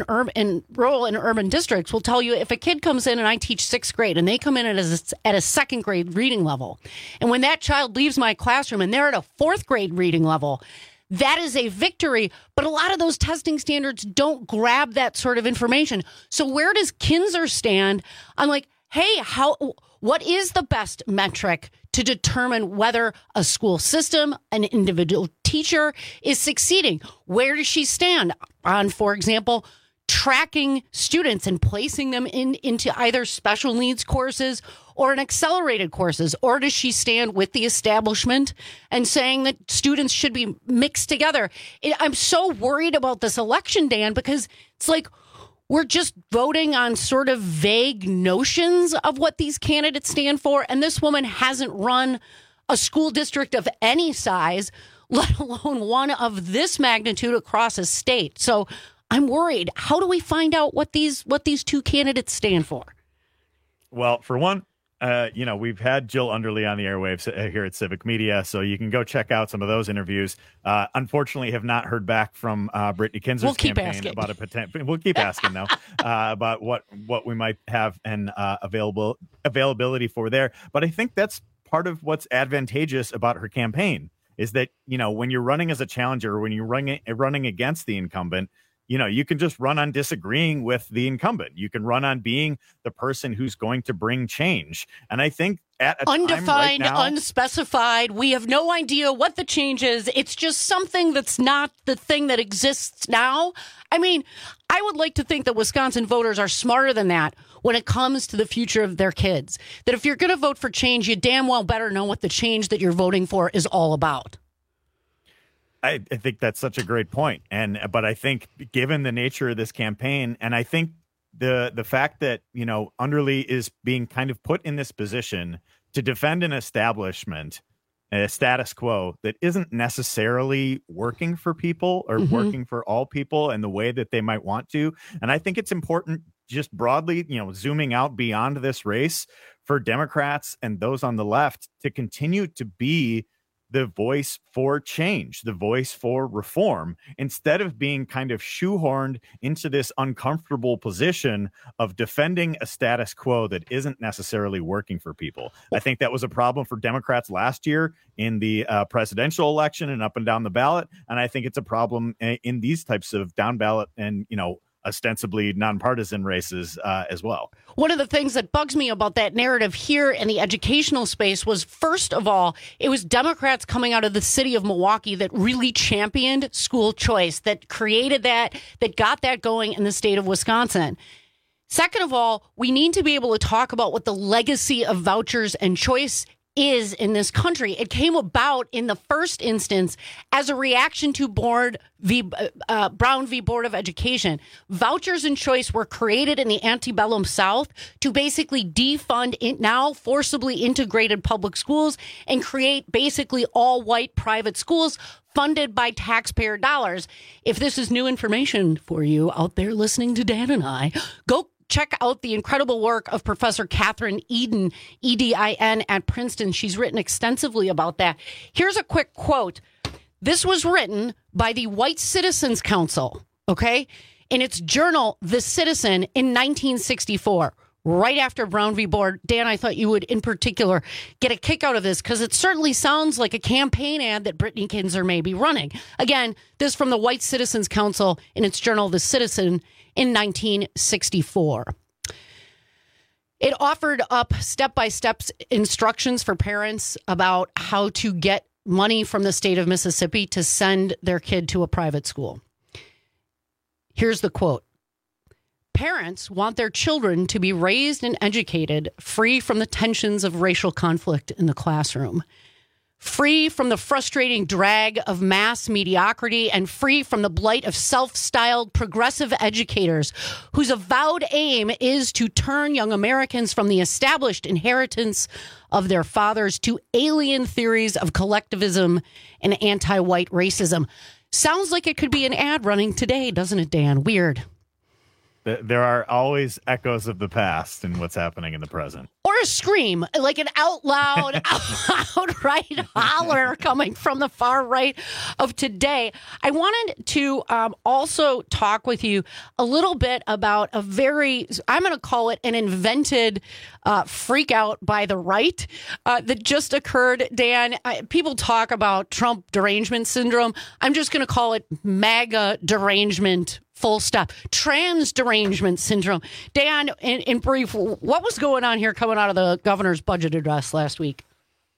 S14: urban districts, will tell you if a kid comes in and I teach sixth grade and they come in at a second grade reading level, and when that child leaves my classroom and they're at a fourth grade reading level, that is a victory. But a lot of those testing standards don't grab that sort of information. So where does Kinzer stand on like, hey, what is the best metric to determine whether a school system, an individual teacher is succeeding? Where does she stand on, for example, tracking students and placing them into either special needs courses or in accelerated courses? Or does she stand with the establishment and saying that students should be mixed together? I'm so worried about this election, Dan, because it's like we're just voting on sort of vague notions of what these candidates stand for. And this woman hasn't run a school district of any size, let alone one of this magnitude across a state. So I'm worried. How do we find out what these two candidates stand for?
S2: Well, for one, we've had Jill Underly on the airwaves here at Civic Media, so you can go check out some of those interviews. Unfortunately, have not heard back from Brittany Kinzer's campaign about a potential. We'll keep asking though about what we might have and availability for there. But I think that's part of what's advantageous about her campaign is that when you're running as a challenger, or when you're running against the incumbent, you can just run on disagreeing with the incumbent. You can run on being the person who's going to bring change. And I think at a
S14: undefined,
S2: time right now,
S14: unspecified, we have no idea what the change is. It's just something that's not the thing that exists now. I mean, I would like to think that Wisconsin voters are smarter than that when it comes to the future of their kids. That if you're going to vote for change, you damn well better know what the change that you're voting for is all about.
S2: I think that's such a great point. But I think given the nature of this campaign, and I think the fact that, Underly is being kind of put in this position to defend an establishment, a status quo that isn't necessarily working for people or working for all people in the way that they might want to. And I think it's important just broadly, zooming out beyond this race for Democrats and those on the left to continue to be the voice for change, the voice for reform, instead of being kind of shoehorned into this uncomfortable position of defending a status quo that isn't necessarily working for people. I think that was a problem for Democrats last year in the presidential election and up and down the ballot. And I think it's a problem in these types of down ballot and, ostensibly nonpartisan races as well.
S14: One of the things that bugs me about that narrative here in the educational space was, first of all, it was Democrats coming out of the city of Milwaukee that really championed school choice, that created that got that going in the state of Wisconsin. Second of all, we need to be able to talk about what the legacy of vouchers and choice is in this country. It came about in the first instance as a reaction to Brown v. Board of Education. Vouchers and choice were created in the antebellum South to basically defund now forcibly integrated public schools and create basically all white private schools funded by taxpayer dollars. If this is new information for you out there listening to Dan and I, go check out the incredible work of Professor Catherine Edin, Edin, at Princeton. She's written extensively about that. Here's a quick quote. This was written by the White Citizens Council, okay, in its journal, The Citizen, in 1964, right after Brown v. Board. Dan, I thought you would, in particular, get a kick out of this because it certainly sounds like a campaign ad that Brittany Kinzer may be running. Again, this from the White Citizens Council in its journal, The Citizen, in 1964. It offered up step-by-step instructions for parents about how to get money from the state of Mississippi to send their kid to a private school. Here's the quote. Parents want their children to be raised and educated free from the tensions of racial conflict in the classroom, free from the frustrating drag of mass mediocrity, and free from the blight of self-styled progressive educators whose avowed aim is to turn young Americans from the established inheritance of their fathers to alien theories of collectivism and anti-white racism. Sounds like it could be an ad running today, doesn't it, Dan? Weird.
S2: There are always echoes of the past in what's happening in the present.
S14: Or a scream, like an out loud, outright holler coming from the far right of today. I wanted to also talk with you a little bit about a very, I'm going to call it an invented freak out by the right that just occurred, Dan. People talk about Trump derangement syndrome. I'm just going to call it MAGA derangement. Full stop. Trans derangement syndrome. Dan, in brief, what was going on here coming out of the governor's budget address last week?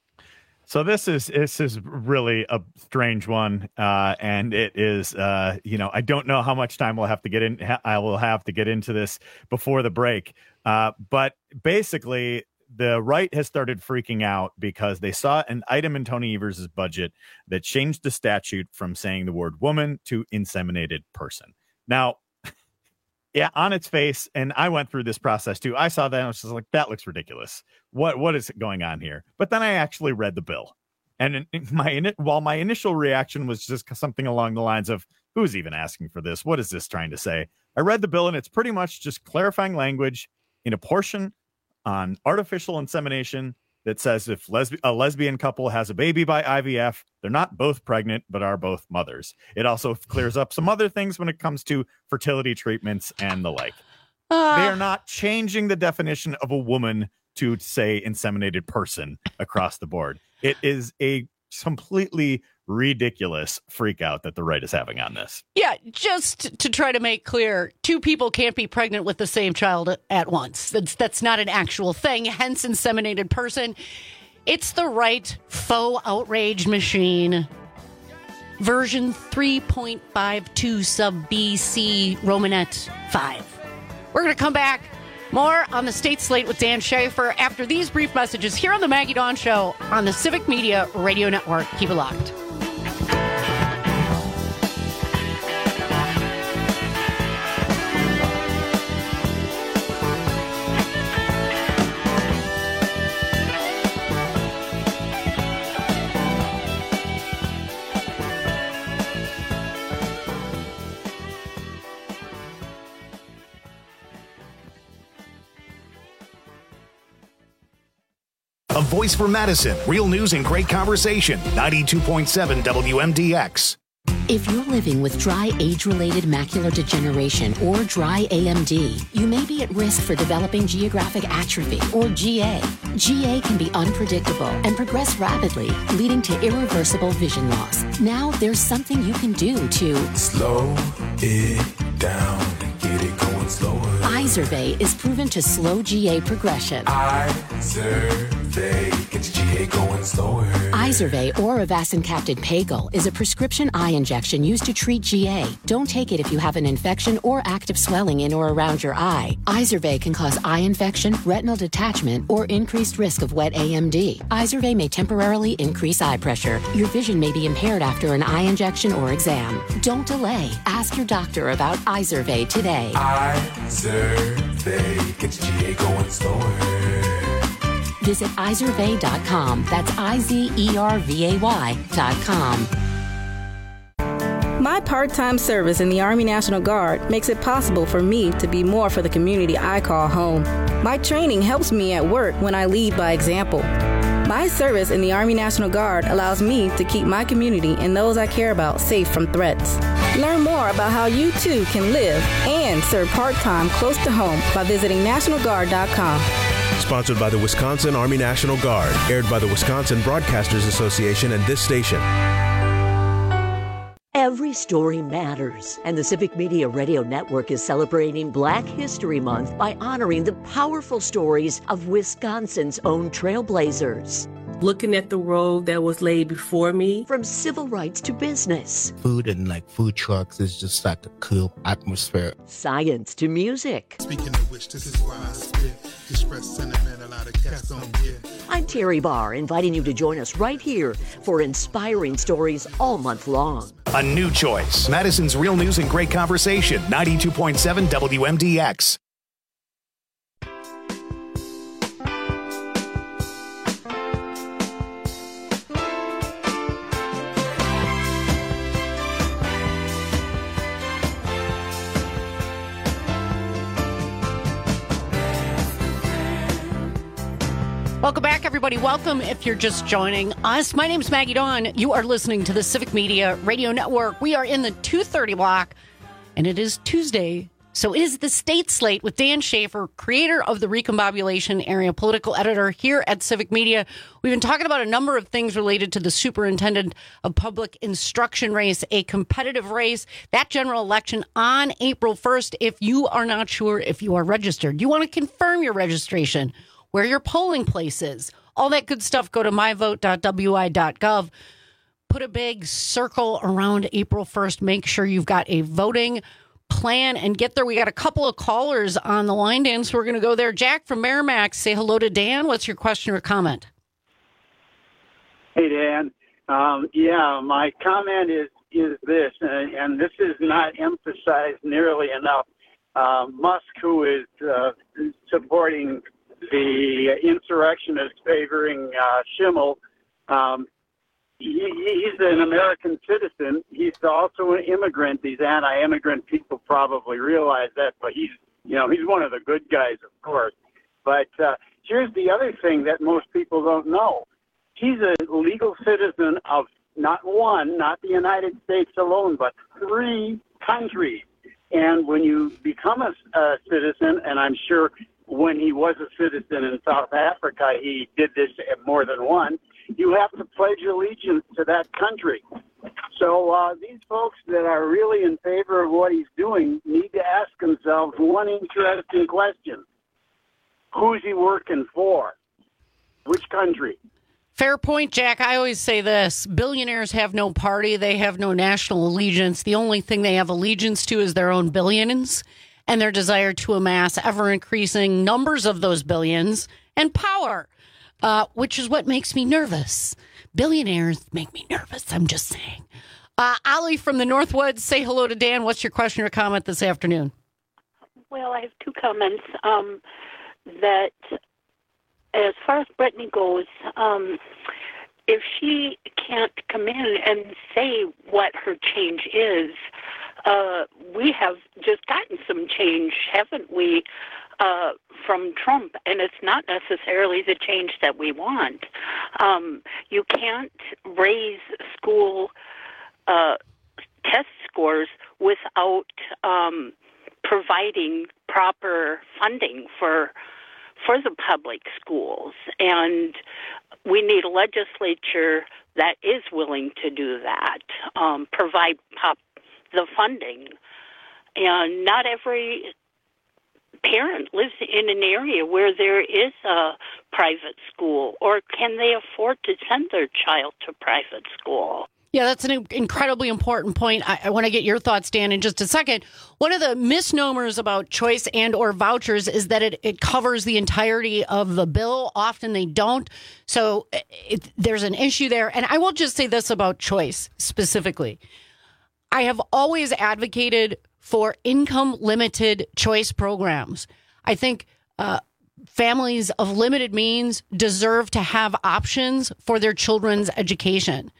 S2: So this is really a strange one, and it is I don't know how much time we'll have to get in. I will have to get into this before the break, but basically the right has started freaking out because they saw an item in Tony Evers' budget that changed the statute from saying the word woman to inseminated person. Now, yeah, on its face, and I went through this process too. I saw that and I was just like, that looks ridiculous. What is going on here? But then I actually read the bill. And while my initial reaction was just something along the lines of, who's even asking for this? What is this trying to say? I read the bill and it's pretty much just clarifying language in a portion on artificial insemination that says if a lesbian couple has a baby by IVF, they're not both pregnant, but are both mothers. It also clears up some other things when it comes to fertility treatments and the like. They are not changing the definition of a woman to say inseminated person across the board. It is a completely ridiculous freak out that the right is having on this.
S14: Yeah, just to try to make clear, two people can't be pregnant with the same child at once. That's not an actual thing, hence inseminated person. It's the right faux outrage machine. Version 3.52 sub BC Romanet 5. We're going to come back. More on the State Slate with Dan Schaefer after these brief messages here on the Maggie Dawn Show on the Civic Media Radio Network. Keep it locked.
S1: voice for Madison. Real news and great conversation. 92.7 WMDX.
S3: If you're living with dry age-related macular degeneration or dry AMD, you may be at risk for developing geographic atrophy or GA. GA can be unpredictable and progress rapidly, leading to irreversible vision loss. Now there's something you can do to
S4: slow it down and get it going slower.
S3: Izervay is proven to slow GA progression.
S4: Izervay gets GA going slower.
S3: Izervay or avacincaptad pagel is a prescription eye injection used to treat GA. Don't take it if you have an infection or active swelling in or around your eye. Izervay can cause eye infection, retinal detachment, or increased risk of wet AMD. Izervay may temporarily increase eye pressure. Your vision may be impaired after an eye injection or exam. Don't delay. Ask your doctor about Izervay today.
S4: Izervay gets GA going slower.
S3: Visit Izervay.com. That's IZERVAY.com.
S5: My part-time service in the Army National Guard makes it possible for me to be more for the community I call home. My training helps me at work when I lead by example. My service in the Army National Guard allows me to keep my community and those I care about safe from threats. Learn more about how you too can live and serve part-time close to home by visiting NationalGuard.com.
S6: Sponsored by the Wisconsin Army National Guard. Aired by the Wisconsin Broadcasters Association and this station.
S9: Every story matters, and the Civic Media Radio Network is celebrating Black History Month by honoring the powerful stories of Wisconsin's own trailblazers.
S26: Looking at the road that was laid before me.
S9: From civil rights to business.
S27: Food and food trucks is just like a cool atmosphere.
S9: Science to music.
S28: Speaking of which, this is why I spit. Express sentiment a lot of cats don't get.
S9: I'm Terry Barr, inviting you to join us right here for inspiring stories all month long.
S1: A new choice. Madison's Real News and Great Conversation. 92.7 WMDX.
S14: Welcome back, everybody. Welcome if you're just joining us. My name's Maggie Dawn. You are listening to the Civic Media Radio Network. We are in the 2:30 block, and it is Tuesday. So it is the State Slate with Dan Schaefer, creator of the Recombobulation Area Political Editor here at Civic Media. We've been talking about a number of things related to the Superintendent of Public Instruction race, a competitive race, that general election on April 1st. If you are not sure if you are registered, you want to confirm your registration, where your polling place is, all that good stuff, go to myvote.wi.gov. Put a big circle around April 1st. Make sure you've got a voting plan and get there. We got a couple of callers on the line, Dan, so we're going to go there. Jack from Merrimack, say hello to Dan. What's your question or comment?
S29: Hey, Dan. My comment is this, and this is not emphasized nearly enough. Musk, who is supporting the insurrectionists favoring Schimmel, he's an American citizen. He's also an immigrant. These anti-immigrant people probably realize that, but he's one of the good guys, of course. But here's the other thing that most people don't know. He's a legal citizen of not one, not the United States alone, but 3 countries. And when you become a citizen, and I'm sure when he was a citizen in South Africa, he did this at more than one, you have to pledge allegiance to that country. So these folks that are really in favor of what he's doing need to ask themselves one interesting question. Who's he working for? Which country?
S14: Fair point, Jack. I always say this. Billionaires have no party. They have no national allegiance. The only thing they have allegiance to is their own billions and their desire to amass ever-increasing numbers of those billions and power, which is what makes me nervous. Billionaires make me nervous, I'm just saying. Ali from the Northwoods, say hello to Dan. What's your question or comment this afternoon?
S30: Well, I have 2 comments. That as far as Brittany goes, if she can't come in and say what her change is, we have just gotten some change, haven't we? from Trump, and it's not necessarily the change that we want. You can't raise school test scores without providing proper funding for the public schools, and we need a legislature that is willing to do that, provide the funding. And not every parent lives in an area where there is a private school, or can they afford to send their child to private school?
S14: Yeah, that's an incredibly important point. I want to get your thoughts, Dan, in just a second. One of the misnomers about choice and or vouchers is that it covers the entirety of the bill. Often they don't. So there's an issue there. And I will just say this about choice specifically. I have always advocated for income-limited choice programs. I think families of limited means deserve to have options for their children's education.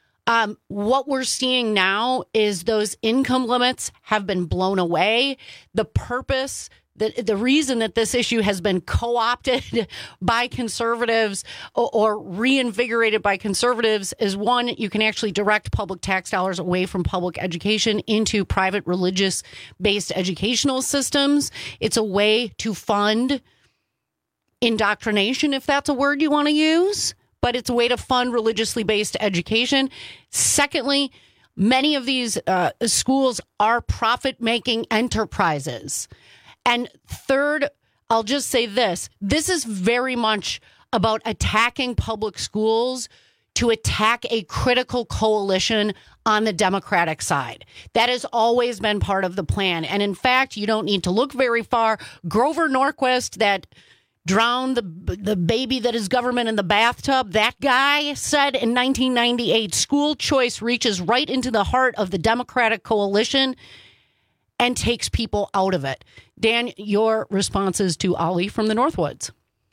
S14: What we're seeing now is those income limits have been blown away. The purpose, the reason that this issue has been co-opted by conservatives or reinvigorated by conservatives is, one, you can actually direct public tax dollars away from public education into private religious-based educational systems. It's a way to fund indoctrination, if that's a word you want to use. But it's a way to fund religiously based education. Secondly, many of these schools are profit-making enterprises. And third, I'll just say this. This is very much about attacking public schools to attack a critical coalition on the Democratic side. That has always been part of the plan. And in fact, you don't need to look very far. Grover Norquist, that drowned the baby that is government in the bathtub, that guy said in 1998, school choice reaches right into the heart of the Democratic coalition and takes people out of it. Dan, your responses to Ali from the Northwoods.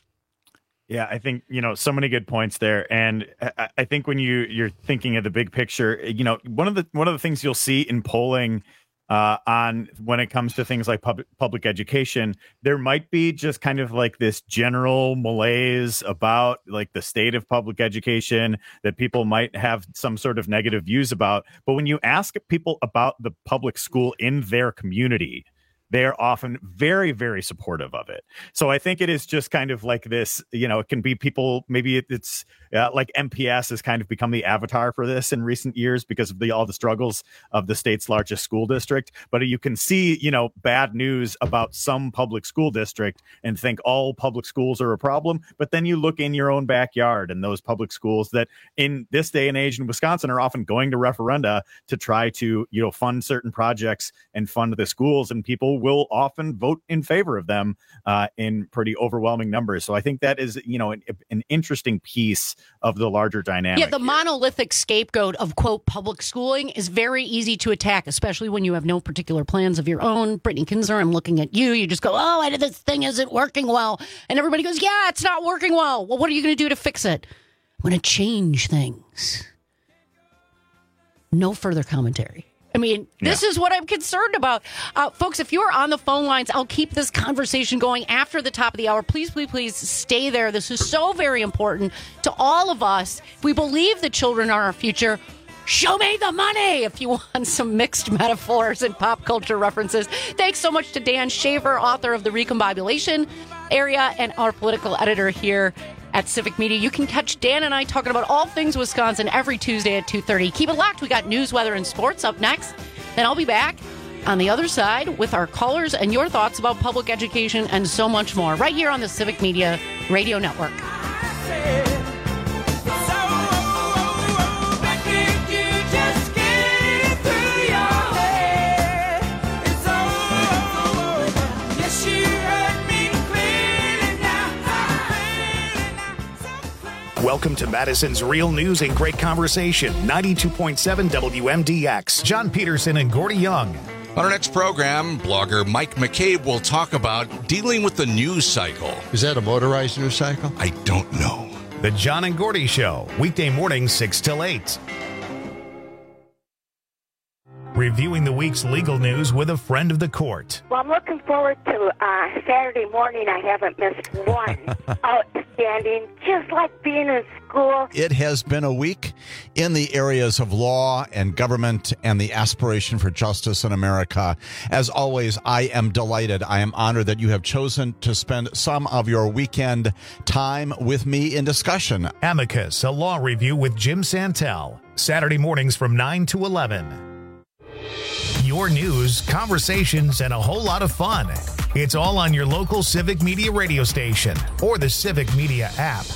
S2: Yeah, I think, so many good points there. And I think when you're thinking of the big picture, one of the things you'll see in polling on when it comes to things like public education, there might be just kind of like this general malaise about like the state of public education that people might have some sort of negative views about. But when you ask people about the public school in their community, they are often very, very supportive of it. So I think it is just kind of like this, it can be people, maybe it's like MPS has kind of become the avatar for this in recent years because of all the struggles of the state's largest school district. But you can see, bad news about some public school district and think all public schools are a problem. But then you look in your own backyard and those public schools that in this day and age in Wisconsin are often going to referenda to try to, fund certain projects and fund the schools, and people will often vote in favor of them in pretty overwhelming numbers. So I think that is, an interesting piece of the larger dynamic.
S14: Yeah, the monolithic scapegoat of, quote, public schooling is very easy to attack, especially when you have no particular plans of your own. Brittany Kinzer, I'm looking at you. You just go, oh, this thing isn't working well. And everybody goes, yeah, it's not working well. Well, what are you going to do to fix it? I'm going to change things. No further commentary. I mean, this is what I'm concerned about. Folks, if you're on the phone lines, I'll keep this conversation going after the top of the hour. Please, please, please stay there. This is so very important to all of us. If we believe the children are our future, show me the money if you want some mixed metaphors and pop culture references. Thanks so much to Dan Shaver, author of The Recombobulation Area and our political editor here at Civic Media. You can catch Dan and I talking about all things Wisconsin every Tuesday at 2:30. Keep it locked. We got news, weather, and sports up next. Then I'll be back on the other side with our callers and your thoughts about public education and so much more right here on the Civic Media Radio Network.
S1: Welcome to Madison's Real News and Great Conversation, 92.7 WMDX. John Peterson and Gordy Young.
S8: On our next program, blogger Mike McCabe will talk about dealing with the news cycle.
S7: Is that a motorized news cycle?
S8: I don't know.
S1: The John and Gordy Show, weekday mornings 6 till 8. reviewing the week's legal news with a friend of the court.
S30: Well, I'm looking forward to Saturday morning. I haven't missed one. Outstanding, just like being in school.
S11: It has been a week in the areas of law and government and the aspiration for justice in America. As always, I am delighted. I am honored that you have chosen to spend some of your weekend time with me in discussion.
S1: Amicus, a law review with Jim Santel. Saturday mornings from 9 to 11. Your news, conversations, and a whole lot of fun. It's all on your local Civic Media radio station or the Civic Media app.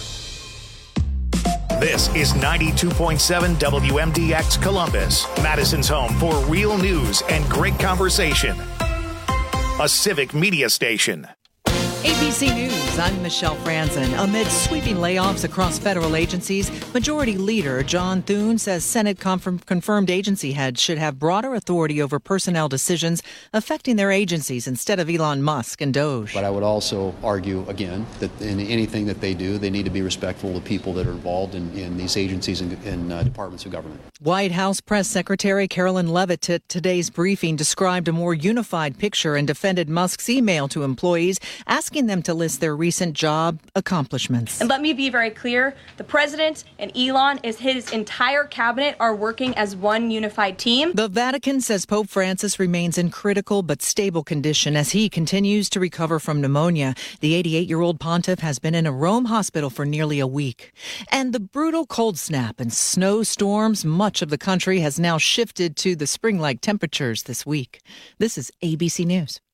S1: This is 92.7 WMDX Columbus, Madison's home for real news and great conversation. A Civic Media station.
S12: ABC News, I'm Michelle Franzen. Amid sweeping layoffs across federal agencies, Majority Leader John Thune says Senate confirmed agency heads should have broader authority over personnel decisions affecting their agencies instead of Elon Musk and Doge.
S13: But I would also argue, again, that in anything that they do, they need to be respectful of people that are involved in these agencies and departments of government.
S12: White House Press Secretary Carolyn Levitt at today's briefing described a more unified picture and defended Musk's email to employees, asking them to list their recent job accomplishments.
S15: And let me be very clear, the president and Elon as his entire cabinet are working as one unified team.
S12: The Vatican says Pope Francis remains in critical but stable condition as he continues to recover from pneumonia. The 88-year-old pontiff has been in a Rome hospital for nearly a week. And the brutal cold snap and snowstorms, much of the country has now shifted to the spring-like temperatures this week. This is ABC News.